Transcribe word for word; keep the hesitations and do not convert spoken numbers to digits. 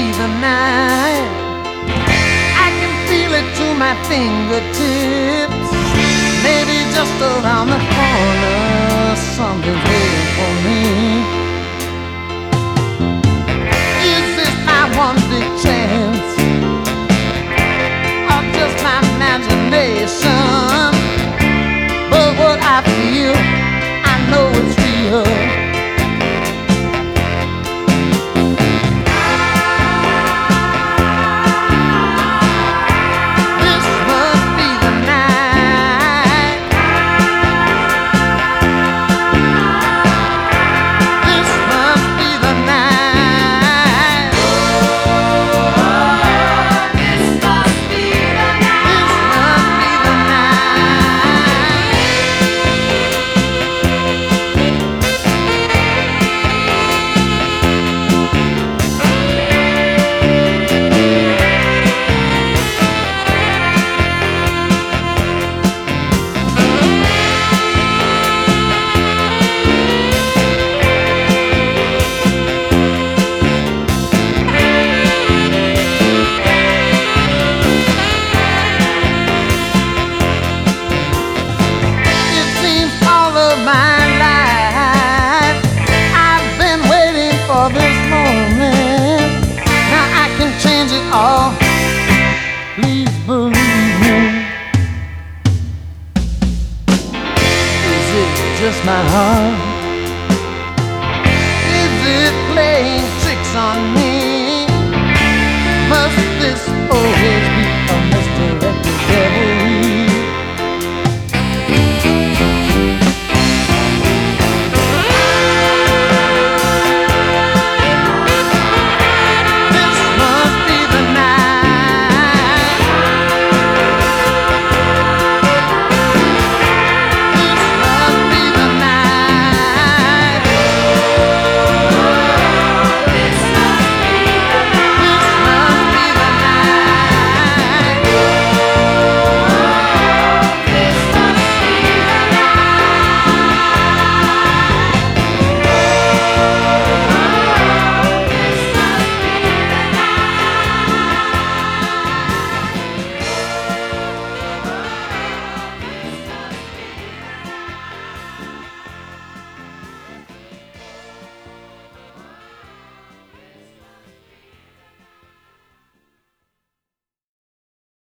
be the night. I can feel it to my fingertips. Maybe just around the corner, something's waiting for me. Is this my one big chance, or just my imagination? But what I feel, I know it's real. Oh, please believe me. Is it just my heart? Is it playing tricks on me? Must this always be a mystery?